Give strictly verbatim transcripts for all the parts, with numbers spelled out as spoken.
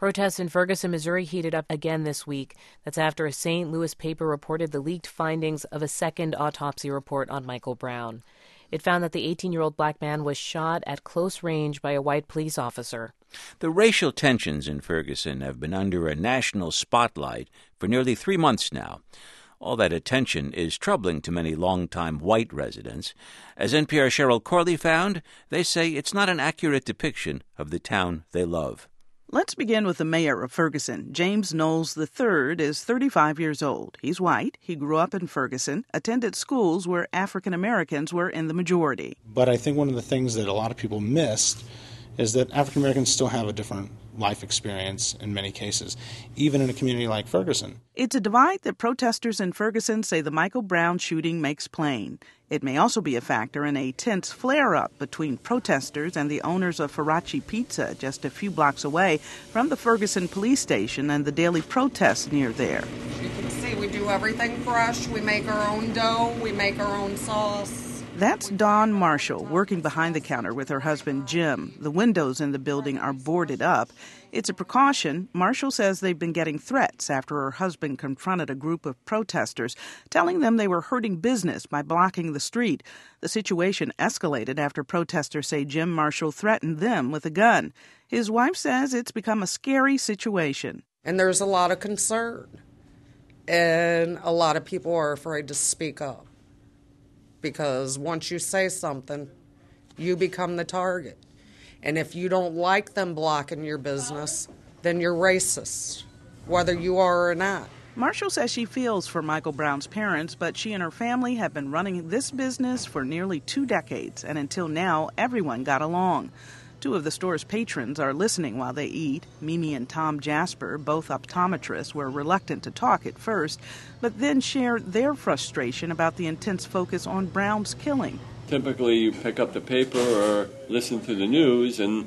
Protests in Ferguson, Missouri heated up again this week. That's after a Saint Louis paper reported the leaked findings of a second autopsy report on Michael Brown. It found that the eighteen-year-old black man was shot at close range by a white police officer. The racial tensions in Ferguson have been under a national spotlight for nearly three months now. All that attention is troubling to many longtime white residents. As N P R's Cheryl Corley found, they say it's not an accurate depiction of the town they love. Let's begin with the mayor of Ferguson. James Knowles the third is thirty-five years old. He's white. He grew up in Ferguson, attended schools where African Americans were in the majority. But I think one of the things that a lot of people missed is that African Americans still have a different life experience in many cases, even in a community like Ferguson. It's a divide that protesters in Ferguson say the Michael Brown shooting makes plain. It may also be a factor in a tense flare-up between protesters and the owners of Faraci Pizza just a few blocks away from the Ferguson police station and the daily protests near there. You can see we do everything fresh. We make our own dough. We make our own sauce. That's Dawn Marshall, working behind the counter with her husband, Jim. The windows in the building are boarded up. It's a precaution. Marshall says they've been getting threats after her husband confronted a group of protesters, telling them they were hurting business by blocking the street. The situation escalated after protesters say Jim Marshall threatened them with a gun. His wife says it's become a scary situation. And there's a lot of concern. And a lot of people are afraid to speak up. Because once you say something, you become the target. And if you don't like them blocking your business, then you're racist, whether you are or not. Marshall says she feels for Michael Brown's parents, but she and her family have been running this business for nearly two decades, and until now, everyone got along. Two of the store's patrons are listening while they eat. Mimi and Tom Jasper, both optometrists, were reluctant to talk at first, but then shared their frustration about the intense focus on Brown's killing. Typically, you pick up the paper or listen to the news, and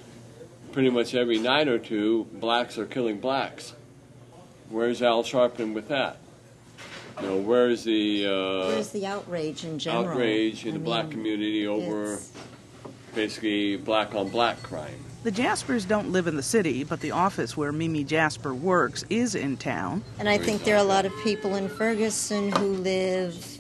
pretty much every night or two, blacks are killing blacks. Where's Al Sharpton with that? You know, where's the uh, where's the outrage in general? Outrage in I the mean, black community over basically black-on-black crime. The Jaspers don't live in the city, but the office where Mimi Jasper works is in town. And I think there are a lot of people in Ferguson who live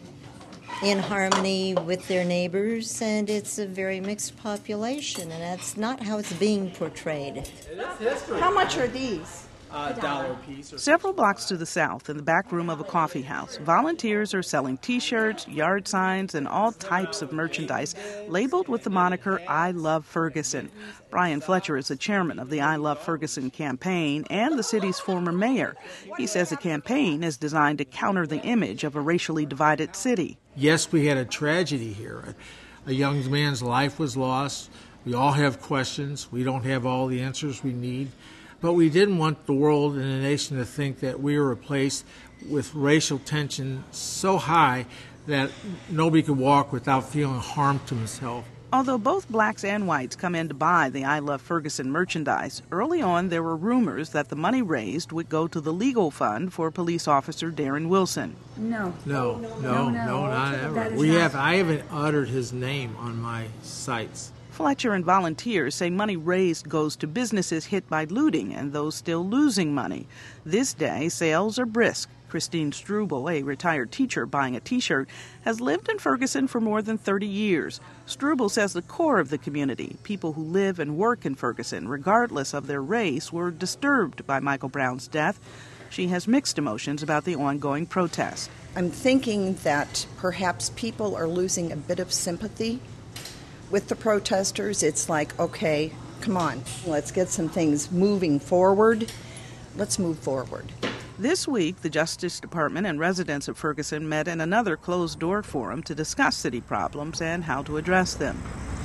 in harmony with their neighbors, and it's a very mixed population, and that's not how it's being portrayed. How much are these? A dollar a piece. Several blocks to the south, in the back room of a coffee house, volunteers are selling T-shirts, yard signs, and all types of merchandise labeled with the moniker I Love Ferguson. Brian Fletcher is the chairman of the I Love Ferguson campaign and the city's former mayor. He says the campaign is designed to counter the image of a racially divided city. Yes, we had a tragedy here. A young man's life was lost. We all have questions. We don't have all the answers we need. But we didn't want the world and the nation to think that we were a place with racial tension so high that nobody could walk without feeling harm to himself. Although both blacks and whites come in to buy the I Love Ferguson merchandise, early on there were rumors that the money raised would go to the legal fund for police officer Darren Wilson. No. No, no, no, no, no not ever. We not. have. I haven't uttered his name on my sites. Fletcher and volunteers say money raised goes to businesses hit by looting and those still losing money. This day, sales are brisk. Christine Struble, a retired teacher buying a T-shirt, has lived in Ferguson for more than thirty years. Struble says the core of the community, people who live and work in Ferguson, regardless of their race, were disturbed by Michael Brown's death. She has mixed emotions about the ongoing protest. I'm thinking that perhaps people are losing a bit of sympathy with the protesters. It's like, okay, come on, let's get some things moving forward. Let's move forward. This week, the Justice Department and residents of Ferguson met in another closed-door forum to discuss city problems and how to address them.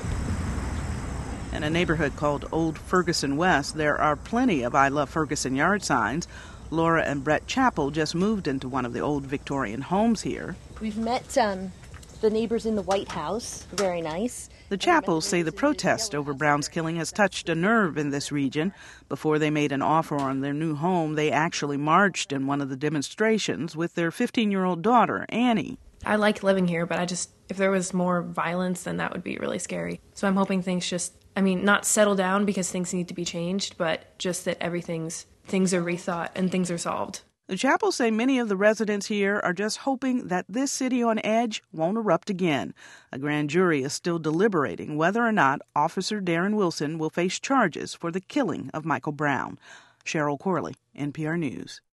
In a neighborhood called Old Ferguson West, there are plenty of I Love Ferguson yard signs. Laura and Brett Chappell just moved into one of the old Victorian homes here. We've met um, the neighbors in the White House. Very nice. The Chappells say the protest over Brown's killing has touched a nerve in this region. Before they made an offer on their new home, they actually marched in one of the demonstrations with their fifteen-year-old daughter, Annie. I like living here, but I just, if there was more violence, then that would be really scary. So I'm hoping things just I mean, not settle down because things need to be changed, but just that everything's things are rethought and things are solved. The Chappells say many of the residents here are just hoping that this city on edge won't erupt again. A grand jury is still deliberating whether or not Officer Darren Wilson will face charges for the killing of Michael Brown. Cheryl Corley, N P R News.